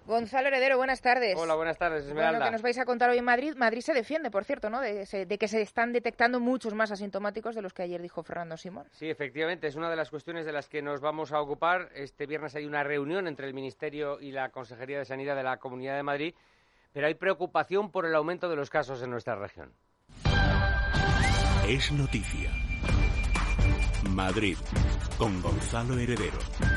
Gonzalo Heredero, buenas tardes. Hola, buenas tardes, Esmeralda. Bueno, ¿qué nos vais a contar hoy en Madrid? Madrid se defiende, por cierto, ¿no? De que se están detectando muchos más asintomáticos de los que ayer dijo Fernando Simón. Sí, efectivamente, es una de las cuestiones de las que nos vamos a ocupar. Este viernes hay una reunión entre el Ministerio y la Consejería de Sanidad de la Comunidad de Madrid, pero hay preocupación por el aumento de los casos en nuestra región. Es noticia. Madrid, con Gonzalo Heredero.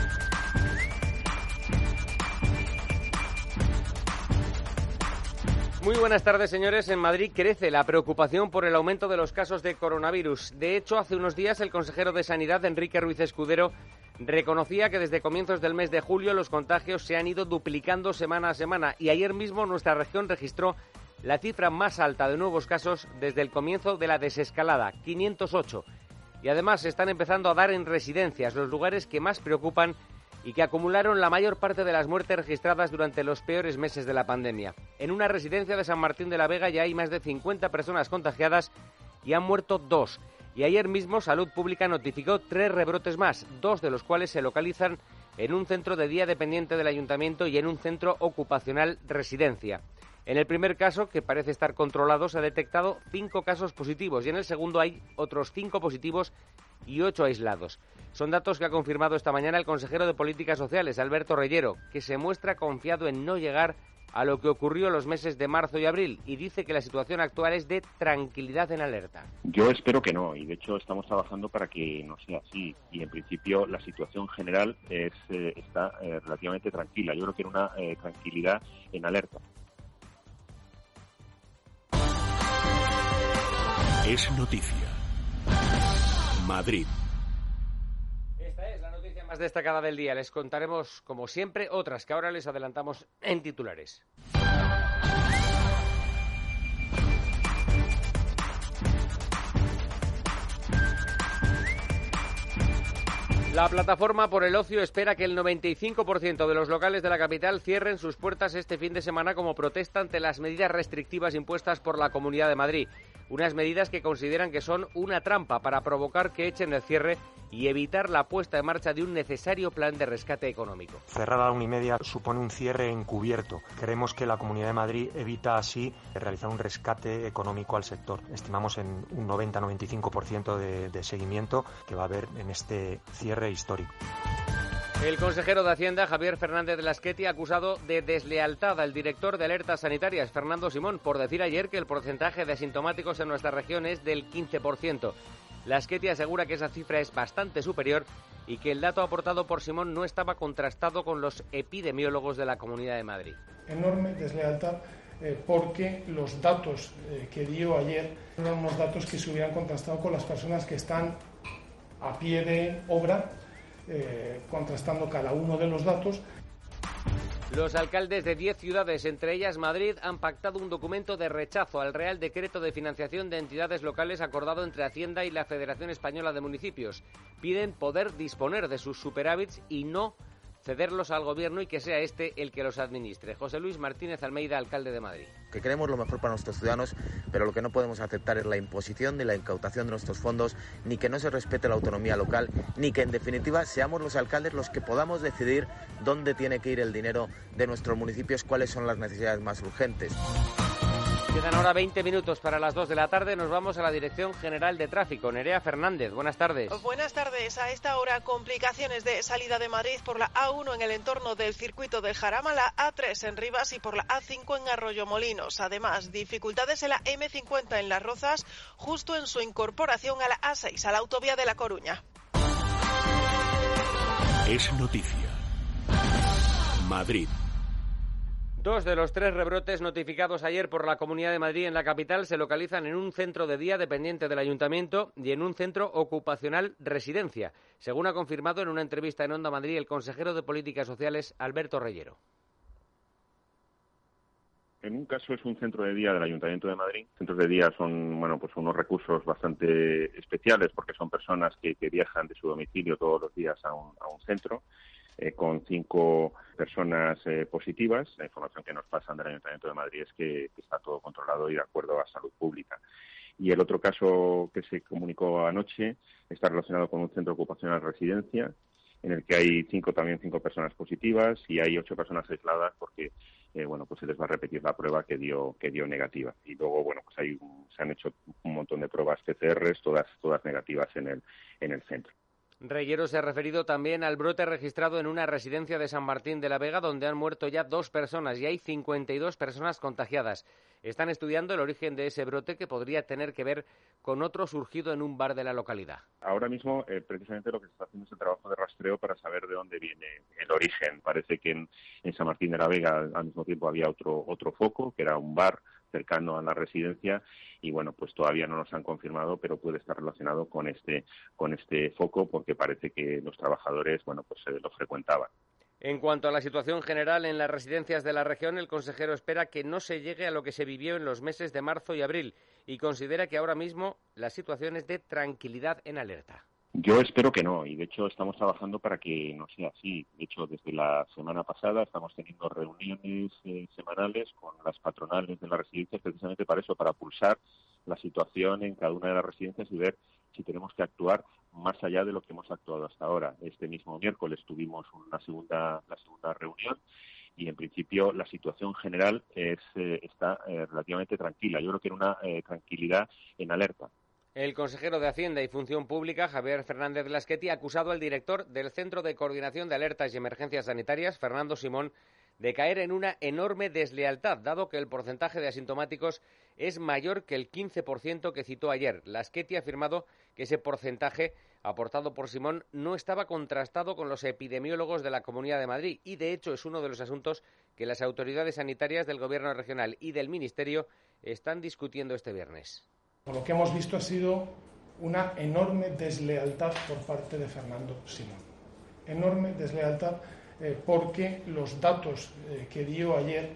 Muy buenas tardes, señores. En Madrid crece la preocupación por el aumento de los casos de coronavirus. De hecho, hace unos días el consejero de Sanidad, Enrique Ruiz Escudero, reconocía que desde comienzos del mes de julio los contagios se han ido duplicando semana a semana y ayer mismo nuestra región registró la cifra más alta de nuevos casos desde el comienzo de la desescalada, 508. Y además se están empezando a dar en residencias, los lugares que más preocupan y que acumularon la mayor parte de las muertes registradas durante los peores meses de la pandemia. En una residencia de San Martín de la Vega ya hay más de 50 personas contagiadas y han muerto 2. Y ayer mismo Salud Pública notificó 3 rebrotes más, 2 de los cuales se localizan en un centro de día dependiente del Ayuntamiento y en un centro ocupacional residencia. En el primer caso, que parece estar controlado, se ha detectado 5 casos positivos y en el segundo hay otros 5 positivos y 8 aislados. Son datos que ha confirmado esta mañana el consejero de Políticas Sociales, Alberto Reyero, que se muestra confiado en no llegar a lo que ocurrió los meses de marzo y abril y dice que la situación actual es de tranquilidad en alerta. Yo espero que no, y de hecho estamos trabajando para que no sea así. Y en principio la situación general está relativamente tranquila. Yo creo que era una tranquilidad en alerta. Es noticia. Madrid. Esta es la noticia más destacada del día. Les contaremos, como siempre, otras que ahora les adelantamos en titulares. La plataforma por el ocio espera que el 95% de los locales de la capital cierren sus puertas este fin de semana como protesta ante las medidas restrictivas impuestas por la Comunidad de Madrid. Unas medidas que consideran que son una trampa para provocar que echen el cierre y evitar la puesta en marcha de un necesario plan de rescate económico. Cerrar a la 1:30 supone un cierre encubierto. Creemos que la Comunidad de Madrid evita así realizar un rescate económico al sector. Estimamos en un 90-95% de seguimiento que va a haber en este cierre histórico. El consejero de Hacienda, Javier Fernández de Lasqueti, ha acusado de deslealtad al director de Alertas Sanitarias, Fernando Simón, por decir ayer que el porcentaje de asintomáticos en nuestra región es del 15%. Lasqueti asegura que esa cifra es bastante superior y que el dato aportado por Simón no estaba contrastado con los epidemiólogos de la Comunidad de Madrid. Enorme deslealtad porque los datos que dio ayer eran unos datos que se hubieran contrastado con las personas que están a pie de obra, contrastando cada uno de los datos. Los alcaldes de 10 ciudades, entre ellas Madrid, han pactado un documento de rechazo al Real Decreto de Financiación de Entidades Locales acordado entre Hacienda y la Federación Española de Municipios. Piden poder disponer de sus superávits y no cederlos al Gobierno y que sea este el que los administre. José Luis Martínez Almeida, alcalde de Madrid. Que queremos lo mejor para nuestros ciudadanos, pero lo que no podemos aceptar es la imposición ni la incautación de nuestros fondos, ni que no se respete la autonomía local, ni que en definitiva seamos los alcaldes los que podamos decidir dónde tiene que ir el dinero de nuestros municipios, cuáles son las necesidades más urgentes. Quedan ahora 20 minutos para las 2 de la tarde. Nos vamos a la Dirección General de Tráfico. Nerea Fernández, buenas tardes. Buenas tardes. A esta hora, complicaciones de salida de Madrid por la A1 en el entorno del circuito del Jarama, la A3 en Rivas y por la A5 en Arroyomolinos. Además, dificultades en la M50 en Las Rozas, justo en su incorporación a la A6, a la autovía de La Coruña. Es noticia. Madrid. 2 de los 3 rebrotes notificados ayer por la Comunidad de Madrid en la capital se localizan en un centro de día dependiente del Ayuntamiento y en un centro ocupacional residencia, según ha confirmado en una entrevista en Onda Madrid el consejero de Políticas Sociales, Alberto Reyero. En un caso es un centro de día del Ayuntamiento de Madrid. Centros de día son, pues unos recursos bastante especiales porque son personas que viajan de su domicilio todos los días a un centro. Con 5 personas positivas. La información que nos pasan del Ayuntamiento de Madrid es que está todo controlado y de acuerdo a salud pública. Y el otro caso que se comunicó anoche está relacionado con un centro ocupacional residencia en el que hay cinco personas positivas y hay 8 personas aisladas porque pues se les va a repetir la prueba que dio negativa. Y luego, pues se han hecho un montón de pruebas PCRs, todas negativas en el centro. Reyero se ha referido también al brote registrado en una residencia de San Martín de la Vega, donde han muerto ya 2 personas y hay 52 personas contagiadas. Están estudiando el origen de ese brote, que podría tener que ver con otro surgido en un bar de la localidad. Ahora mismo, precisamente lo que se está haciendo es el trabajo de rastreo para saber de dónde viene el origen. Parece que en San Martín de la Vega al mismo tiempo había otro foco, que era un bar cercano a la residencia, y pues todavía no nos han confirmado, pero puede estar relacionado con este foco, porque parece que los trabajadores lo frecuentaban. En cuanto a la situación general en las residencias de la región, el consejero espera que no se llegue a lo que se vivió en los meses de marzo y abril y considera que ahora mismo la situación es de tranquilidad en alerta. Yo espero que no, y de hecho estamos trabajando para que no sea así. De hecho, desde la semana pasada estamos teniendo reuniones semanales con las patronales de las residencias, precisamente para eso, para pulsar la situación en cada una de las residencias y ver si tenemos que actuar más allá de lo que hemos actuado hasta ahora. Este mismo miércoles tuvimos la segunda reunión y en principio la situación general está relativamente tranquila. Yo creo que en una tranquilidad en alerta. El consejero de Hacienda y Función Pública, Javier Fernández Lasqueti, ha acusado al director del Centro de Coordinación de Alertas y Emergencias Sanitarias, Fernando Simón, de caer en una enorme deslealtad, dado que el porcentaje de asintomáticos es mayor que el 15% que citó ayer. Lasqueti ha afirmado que ese porcentaje aportado por Simón no estaba contrastado con los epidemiólogos de la Comunidad de Madrid y, de hecho, es uno de los asuntos que las autoridades sanitarias del Gobierno regional y del Ministerio están discutiendo este viernes. Lo que hemos visto ha sido una enorme deslealtad por parte de Fernando Simón. Enorme deslealtad porque los datos que dio ayer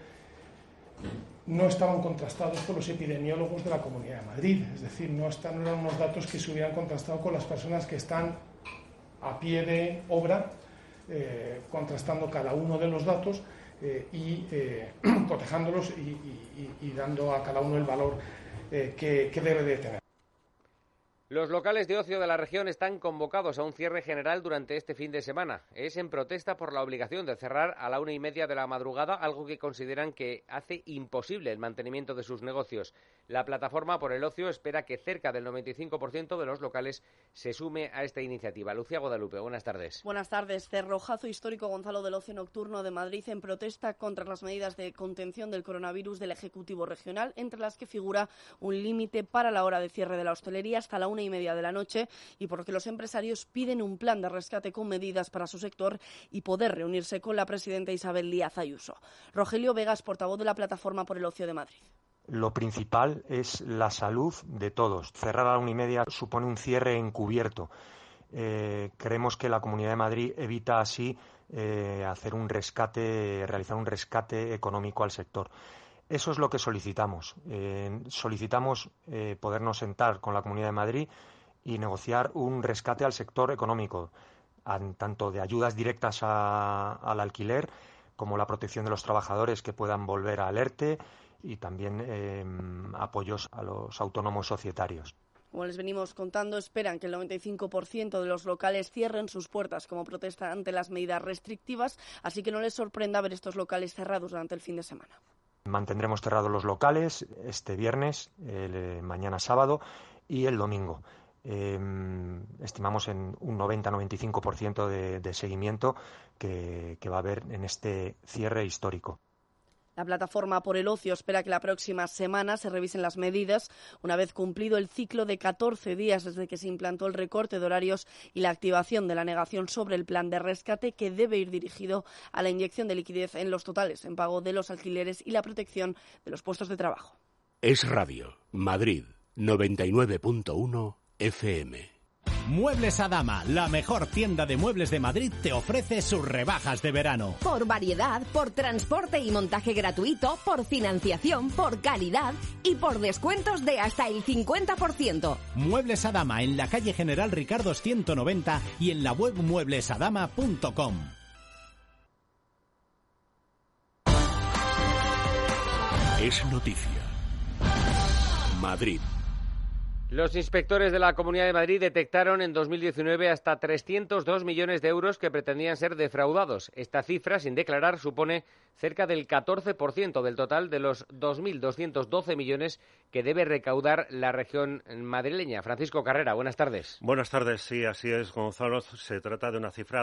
no estaban contrastados por los epidemiólogos de la Comunidad de Madrid. Es decir, no eran unos datos que se hubieran contrastado con las personas que están a pie de obra, contrastando cada uno de los datos y cotejándolos y dando a cada uno el valor que debe de tener. Los locales de ocio de la región están convocados a un cierre general durante este fin de semana. Es en protesta por la obligación de cerrar a la 1:30 de la madrugada, algo que consideran que hace imposible el mantenimiento de sus negocios. La Plataforma por el Ocio espera que cerca del 95% de los locales se sume a esta iniciativa. Lucía Guadalupe, buenas tardes. Buenas tardes. Cerrojazo histórico, Gonzalo, del ocio nocturno de Madrid en protesta contra las medidas de contención del coronavirus del Ejecutivo Regional, entre las que figura un límite para la hora de cierre de la hostelería hasta la 1:30 de la noche, y porque los empresarios piden un plan de rescate con medidas para su sector y poder reunirse con la presidenta Isabel Díaz Ayuso. Rogelio Vegas, portavoz de la Plataforma por el Ocio de Madrid. Lo principal es la salud de todos. Cerrar a la 1:30 supone un cierre encubierto. Creemos que la Comunidad de Madrid evita así realizar un rescate económico al sector. Eso es lo que solicitamos. Solicitamos podernos sentar con la Comunidad de Madrid y negociar un rescate al sector económico, tanto de ayudas directas al alquiler como la protección de los trabajadores que puedan volver al ERTE y también apoyos a los autónomos societarios. Como les venimos contando, esperan que el 95% de los locales cierren sus puertas como protesta ante las medidas restrictivas, así que no les sorprenda ver estos locales cerrados durante el fin de semana. Mantendremos cerrados los locales este viernes, mañana sábado y el domingo. Estimamos en un 90-95% de seguimiento que va a haber en este cierre histórico. La Plataforma por el Ocio espera que la próxima semana se revisen las medidas, una vez cumplido el ciclo de 14 días desde que se implantó el recorte de horarios y la activación de la negación sobre el plan de rescate, que debe ir dirigido a la inyección de liquidez en los totales en pago de los alquileres y la protección de los puestos de trabajo. Es Radio, Madrid, 99.1 FM. Muebles Adama, la mejor tienda de muebles de Madrid, te ofrece sus rebajas de verano. Por variedad, por transporte y montaje gratuito, por financiación, por calidad y por descuentos de hasta el 50%. Muebles Adama, en la calle General Ricardo 190 y en la web mueblesadama.com. Es noticia. Madrid. Los inspectores de la Comunidad de Madrid detectaron en 2019 hasta 302 millones de euros que pretendían ser defraudados. Esta cifra, sin declarar, supone cerca del 14% del total de los 2.212 millones que debe recaudar la región madrileña. Francisco Carrera, buenas tardes. Buenas tardes, sí, así es, Gonzalo. Se trata de una cifra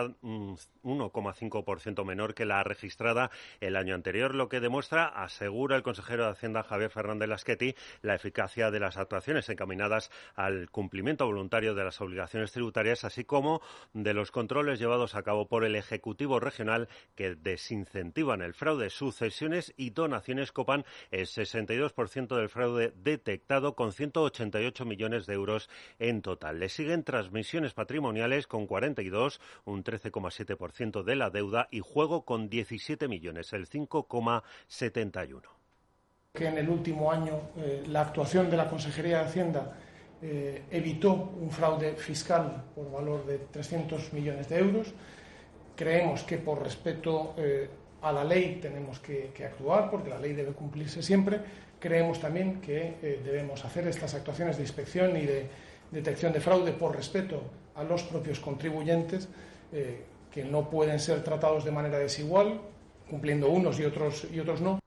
1,5% menor que la registrada el año anterior, lo que demuestra, asegura el consejero de Hacienda Javier Fernández Lasqueti, la eficacia de las actuaciones encaminadas al cumplimiento voluntario de las obligaciones tributarias, así como de los controles llevados a cabo por el Ejecutivo Regional que desincentivan el fraude. Sucesiones y donaciones copan el 62% del fraude detectado, con 188 millones de euros en total. Le siguen transmisiones patrimoniales con 42, un 13,7% de la deuda, y juego con 17 millones, el 5,71%. Que en el último año la actuación de la Consejería de Hacienda evitó un fraude fiscal por valor de 300 millones de euros. Creemos que por respeto a la ley tenemos que actuar, porque la ley debe cumplirse siempre. Creemos también que debemos hacer estas actuaciones de inspección y de detección de fraude por respeto a los propios contribuyentes, que no pueden ser tratados de manera desigual, cumpliendo unos y otros no.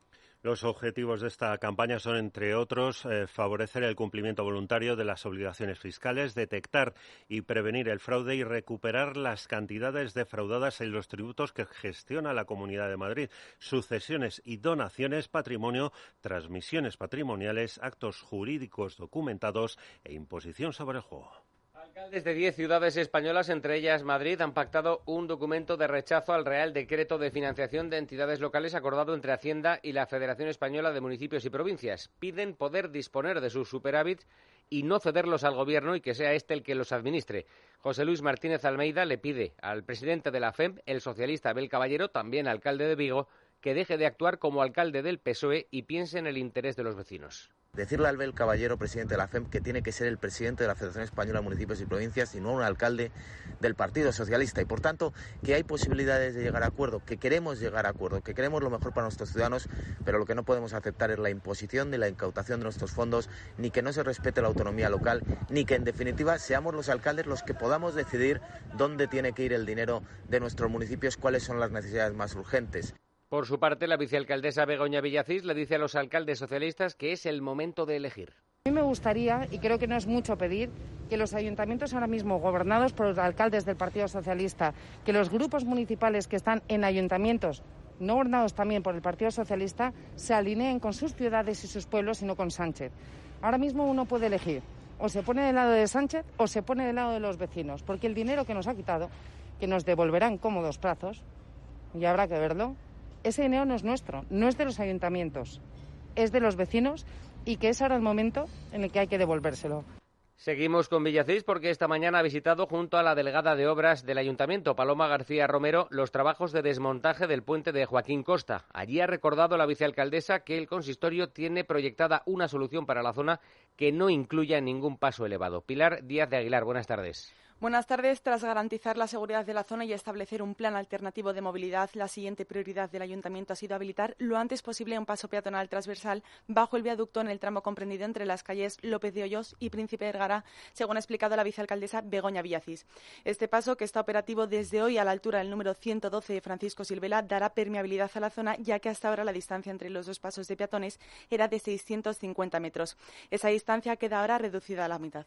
Los objetivos de esta campaña son, entre otros, favorecer el cumplimiento voluntario de las obligaciones fiscales, detectar y prevenir el fraude y recuperar las cantidades defraudadas en los tributos que gestiona la Comunidad de Madrid, sucesiones y donaciones, patrimonio, transmisiones patrimoniales, actos jurídicos documentados e imposición sobre el juego. Alcaldes de 10 ciudades españolas, entre ellas Madrid, han pactado un documento de rechazo al Real Decreto de Financiación de Entidades Locales acordado entre Hacienda y la Federación Española de Municipios y Provincias. Piden poder disponer de sus superávits y no cederlos al Gobierno y que sea este el que los administre. José Luis Martínez Almeida le pide al presidente de la FEMP, el socialista Abel Caballero, también alcalde de Vigo, que deje de actuar como alcalde del PSOE y piense en el interés de los vecinos. Decirle a Abel Caballero, presidente de la FEMP, que tiene que ser el presidente de la Federación Española de Municipios y Provincias y no un alcalde del Partido Socialista. Y, por tanto, que hay posibilidades de llegar a acuerdo, que queremos llegar a acuerdo, que queremos lo mejor para nuestros ciudadanos, pero lo que no podemos aceptar es la imposición ni la incautación de nuestros fondos, ni que no se respete la autonomía local, ni que, en definitiva, seamos los alcaldes los que podamos decidir dónde tiene que ir el dinero de nuestros municipios, cuáles son las necesidades más urgentes. Por su parte, la vicealcaldesa Begoña Villacís le dice a los alcaldes socialistas que es el momento de elegir. A mí me gustaría, y creo que no es mucho pedir, que los ayuntamientos ahora mismo gobernados por los alcaldes del Partido Socialista, que los grupos municipales que están en ayuntamientos no gobernados también por el Partido Socialista, se alineen con sus ciudades y sus pueblos y no con Sánchez. Ahora mismo uno puede elegir, o se pone del lado de Sánchez o se pone del lado de los vecinos, porque el dinero que nos ha quitado, que nos devolverá en cómodos plazos, y habrá que verlo, ese dinero no es nuestro, no es de los ayuntamientos, es de los vecinos, y que es ahora el momento en el que hay que devolvérselo. Seguimos con Villacís porque esta mañana ha visitado junto a la delegada de Obras del Ayuntamiento, Paloma García Romero, los trabajos de desmontaje del puente de Joaquín Costa. Allí ha recordado la vicealcaldesa que el consistorio tiene proyectada una solución para la zona que no incluya ningún paso elevado. Pilar Díaz de Aguilar, buenas tardes. Buenas tardes. Tras garantizar la seguridad de la zona y establecer un plan alternativo de movilidad, la siguiente prioridad del Ayuntamiento ha sido habilitar lo antes posible un paso peatonal transversal bajo el viaducto en el tramo comprendido entre las calles López de Hoyos y Príncipe Vergara, según ha explicado la vicealcaldesa Begoña Villacís. Este paso, que está operativo desde hoy a la altura del número 112 de Francisco Silvela, dará permeabilidad a la zona, ya que hasta ahora la distancia entre los dos pasos de peatones era de 650 metros. Esa distancia queda ahora reducida a la mitad.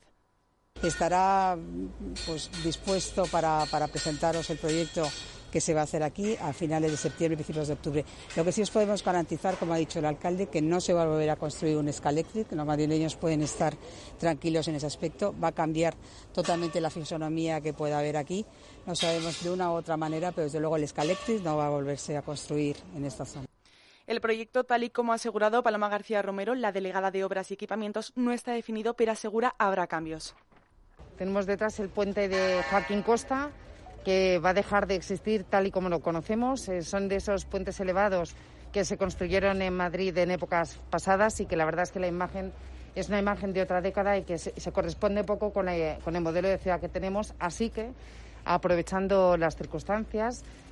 Estará dispuesto para presentaros el proyecto que se va a hacer aquí a finales de septiembre, principios de octubre. Lo que sí os podemos garantizar, como ha dicho el alcalde, que no se va a volver a construir un Scalectric, los madrileños pueden estar tranquilos en ese aspecto. Va a cambiar totalmente la fisonomía que pueda haber aquí. No sabemos de una u otra manera, pero desde luego el Scalectric no va a volverse a construir en esta zona. El proyecto, tal y como ha asegurado Paloma García Romero, la delegada de Obras y Equipamientos, no está definido, pero asegura habrá cambios. Tenemos detrás el puente de Joaquín Costa, que va a dejar de existir tal y como lo conocemos. Son de esos puentes elevados que se construyeron en Madrid en épocas pasadas y que la verdad es que la imagen es una imagen de otra década y que se corresponde poco con el modelo de ciudad que tenemos. Así que, aprovechando las circunstancias,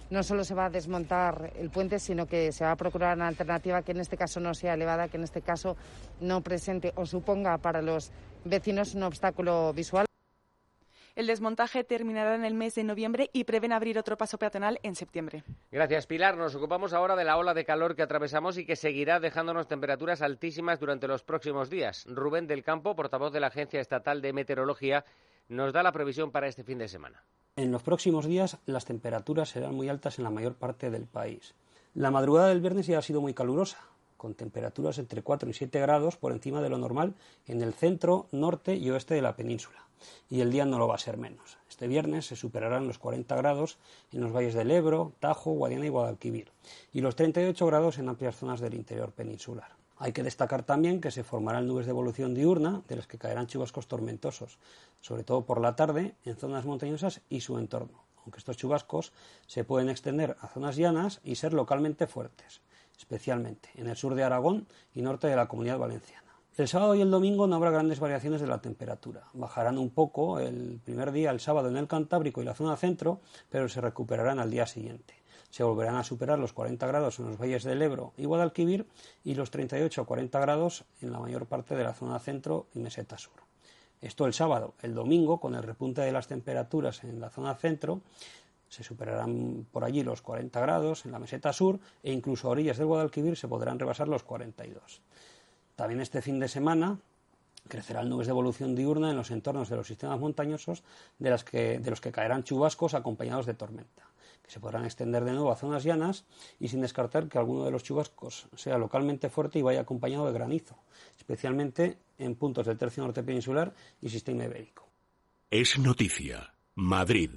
no solo se va a desmontar el puente, sino que se va a procurar una alternativa que en este caso no sea elevada, que en este caso no presente o suponga para los vecinos un obstáculo visual. El desmontaje terminará en el mes de noviembre y prevén abrir otro paso peatonal en septiembre. Gracias, Pilar. Nos ocupamos ahora de la ola de calor que atravesamos y que seguirá dejándonos temperaturas altísimas durante los próximos días. Rubén del Campo, portavoz de la Agencia Estatal de Meteorología, nos da la previsión para este fin de semana. En los próximos días las temperaturas serán muy altas en la mayor parte del país. La madrugada del viernes ya ha sido muy calurosa, con temperaturas entre 4 y 7 grados por encima de lo normal en el centro, norte y oeste de la península. Y el día no lo va a ser menos. Este viernes se superarán los 40 grados en los valles del Ebro, Tajo, Guadiana y Guadalquivir, y los 38 grados en amplias zonas del interior peninsular. Hay que destacar también que se formarán nubes de evolución diurna, de las que caerán chubascos tormentosos, sobre todo por la tarde, en zonas montañosas y su entorno, aunque estos chubascos se pueden extender a zonas llanas y ser localmente fuertes, especialmente en el sur de Aragón y norte de la Comunidad Valenciana. El sábado y el domingo no habrá grandes variaciones de la temperatura. Bajarán un poco el primer día, el sábado, en el Cantábrico y la zona centro, pero se recuperarán al día siguiente. Se volverán a superar los 40 grados en los valles del Ebro y Guadalquivir y los 38 o 40 grados en la mayor parte de la zona centro y meseta sur. Esto el sábado. El domingo, con el repunte de las temperaturas en la zona centro, se superarán por allí los 40 grados en la meseta sur e incluso a orillas del Guadalquivir se podrán rebasar los 42. También este fin de semana crecerán nubes de evolución diurna en los entornos de los sistemas montañosos de los que caerán chubascos acompañados de tormenta, que se podrán extender de nuevo a zonas llanas y sin descartar que alguno de los chubascos sea localmente fuerte y vaya acompañado de granizo, especialmente en puntos del tercio norte peninsular y sistema ibérico. Es noticia. Madrid.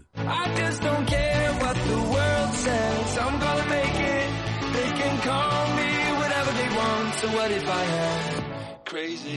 Crazy.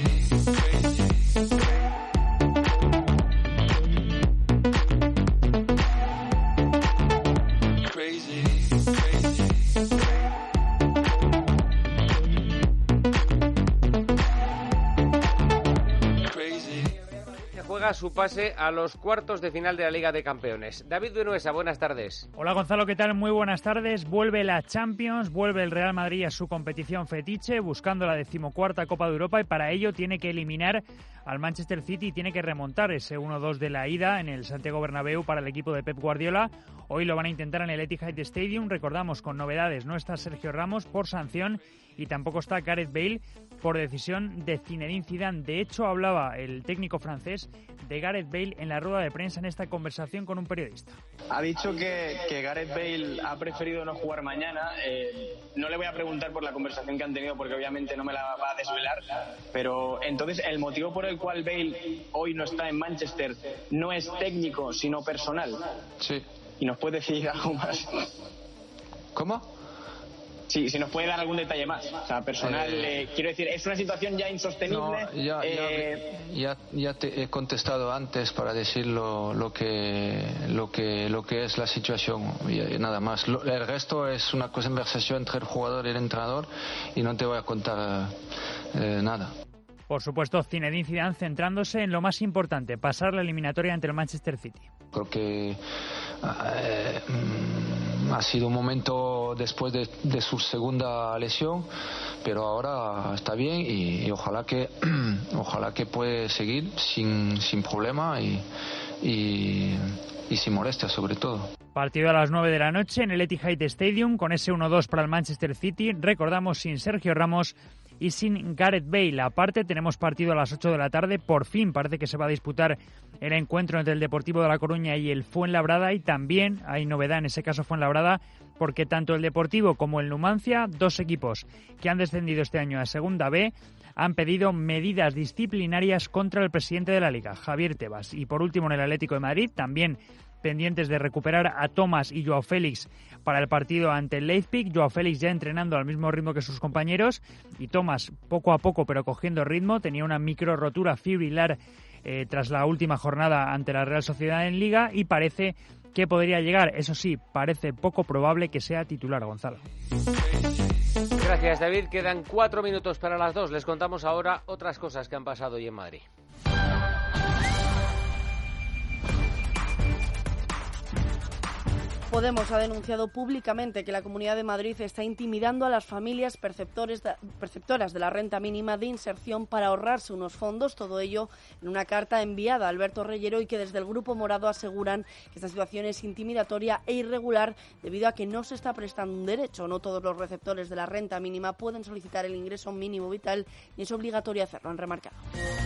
Juega su pase a los cuartos de final de la Liga de Campeones. David Vinuesa, buenas tardes. Hola Gonzalo, ¿qué tal? Muy buenas tardes. Vuelve la Champions, vuelve el Real Madrid a su competición fetiche, buscando la 14ª Copa de Europa y para ello tiene que eliminar al Manchester City y tiene que remontar ese 1-2 de la ida en el Santiago Bernabéu para el equipo de Pep Guardiola. Hoy lo van a intentar en el Etihad Stadium, recordamos con novedades, no está Sergio Ramos por sanción y tampoco está Gareth Bale por decisión de Zinedine Zidane. De hecho, hablaba el técnico francés de Gareth Bale en la rueda de prensa en esta conversación con un periodista. Ha dicho que Gareth Bale ha preferido no jugar mañana. No le voy a preguntar por la conversación que han tenido porque obviamente no me la va a desvelar, pero entonces el motivo por el cual Bale hoy no está en Manchester no es técnico sino personal. Sí. ¿Y nos puede decir algo más? ¿Cómo? Sí, si nos puede dar algún detalle más. O sea, personal, quiero decir, es una situación ya insostenible. No, ya te he contestado antes para decir lo que es la situación y nada más. El resto es una conversación entre el jugador y el entrenador y no te voy a contar nada. Por supuesto, Zinedine Zidane centrándose en lo más importante, pasar la eliminatoria ante el Manchester City. Creo que ha sido un momento después de su segunda lesión, pero ahora está bien y ojalá que puede seguir sin problema y sin molestia sobre todo. Partido a las 9 de la noche en el Etihad Stadium con ese 1-2 para el Manchester City. Recordamos, sin Sergio Ramos y sin Gareth Bale. Aparte, tenemos partido a las 8 de la tarde. Por fin parece que se va a disputar el encuentro entre el Deportivo de La Coruña y el Fuenlabrada. Y también hay novedad en ese caso Fuenlabrada, porque tanto el Deportivo como el Numancia, dos equipos que han descendido este año a Segunda B, han pedido medidas disciplinarias contra el presidente de la Liga, Javier Tebas. Y por último, en el Atlético de Madrid, también pendientes de recuperar a Thomas y Joao Félix para el partido ante el Leipzig. Joao Félix ya entrenando al mismo ritmo que sus compañeros y Thomas poco a poco pero cogiendo ritmo. Tenía una micro rotura fibrilar tras la última jornada ante la Real Sociedad en Liga y parece que podría llegar. Eso sí, parece poco probable que sea titular, Gonzalo. Gracias, David. Quedan 4 minutos para las 2. Les contamos ahora otras cosas que han pasado hoy en Madrid. Podemos ha denunciado públicamente que la Comunidad de Madrid está intimidando a las familias perceptoras de la renta mínima de inserción para ahorrarse unos fondos, todo ello en una carta enviada a Alberto Reyero, y que desde el Grupo Morado aseguran que esta situación es intimidatoria e irregular debido a que no se está prestando un derecho. No todos los receptores de la renta mínima pueden solicitar el ingreso mínimo vital y es obligatorio hacerlo, han remarcado.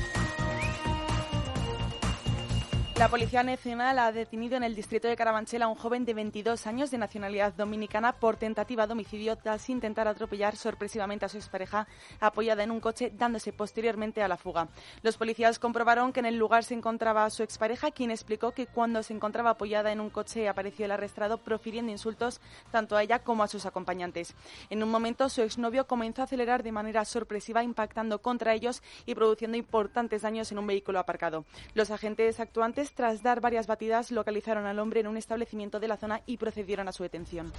La Policía Nacional ha detenido en el distrito de Carabanchel a un joven de 22 años de nacionalidad dominicana por tentativa de homicidio tras intentar atropellar sorpresivamente a su expareja apoyada en un coche, dándose posteriormente a la fuga. Los policías comprobaron que en el lugar se encontraba su expareja, quien explicó que cuando se encontraba apoyada en un coche apareció el arrestado profiriendo insultos tanto a ella como a sus acompañantes. En un momento su exnovio comenzó a acelerar de manera sorpresiva, impactando contra ellos y produciendo importantes daños en un vehículo aparcado. Los agentes actuantes, tras dar varias batidas, localizaron al hombre en un establecimiento de la zona y procedieron a su detención.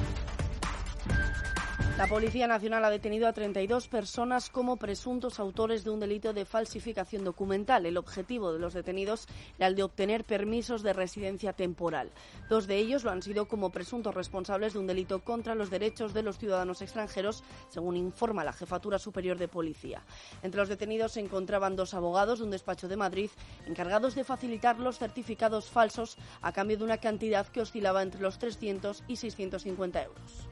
La Policía Nacional ha detenido a 32 personas como presuntos autores de un delito de falsificación documental. El objetivo de los detenidos era el de obtener permisos de residencia temporal. 2 de ellos lo han sido como presuntos responsables de un delito contra los derechos de los ciudadanos extranjeros, según informa la Jefatura Superior de Policía. Entre los detenidos se encontraban 2 abogados de un despacho de Madrid encargados de facilitar los certificados falsos a cambio de una cantidad que oscilaba entre los 300 y 650 euros.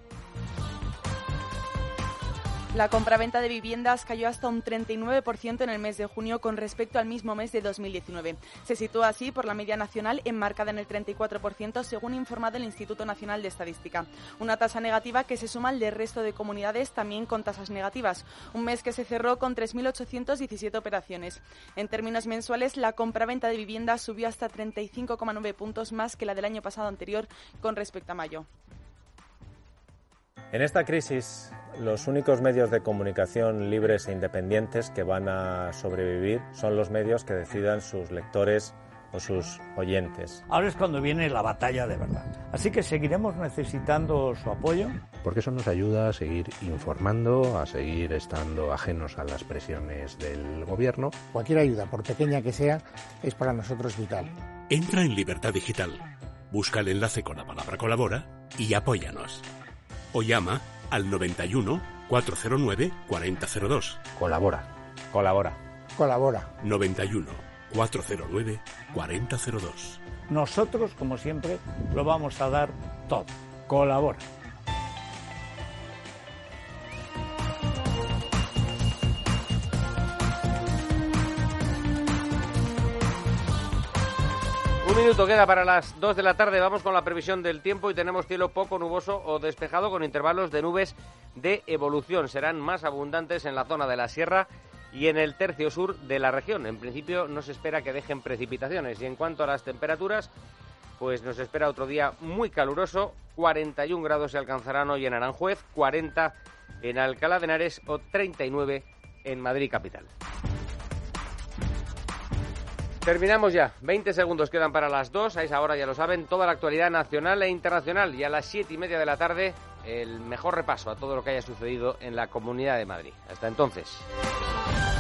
La compraventa de viviendas cayó hasta un 39% en el mes de junio con respecto al mismo mes de 2019. Se sitúa así por la media nacional, enmarcada en el 34%, según informado el Instituto Nacional de Estadística. Una tasa negativa que se suma al del resto de comunidades, también con tasas negativas. Un mes que se cerró con 3.817 operaciones. En términos mensuales, la compraventa de viviendas subió hasta 35,9 puntos más que la del año pasado anterior con respecto a mayo. En esta crisis, los únicos medios de comunicación libres e independientes que van a sobrevivir son los medios que decidan sus lectores o sus oyentes. Ahora es cuando viene la batalla de verdad. Así que seguiremos necesitando su apoyo. Porque eso nos ayuda a seguir informando, a seguir estando ajenos a las presiones del gobierno. Cualquier ayuda, por pequeña que sea, es para nosotros vital. Entra en Libertad Digital, busca el enlace con la palabra colabora y apóyanos. O llama al 91 409 4002. Colabora. Colabora. Colabora. 91 409 4002. Nosotros, como siempre, lo vamos a dar todo. Colabora. Un minuto queda para las 2 de la tarde. Vamos con la previsión del tiempo y tenemos cielo poco nuboso o despejado con intervalos de nubes de evolución. Serán más abundantes en la zona de la sierra y en el tercio sur de la región. En principio no se espera que dejen precipitaciones. Y en cuanto a las temperaturas, pues nos espera otro día muy caluroso. 41 grados se alcanzarán hoy en Aranjuez, 40 en Alcalá de Henares o 39 en Madrid capital. Terminamos ya. 20 segundos quedan para las 2. A esa hora, ya lo saben, toda la actualidad nacional e internacional. Y a las 7:30 de la tarde, el mejor repaso a todo lo que haya sucedido en la Comunidad de Madrid. Hasta entonces.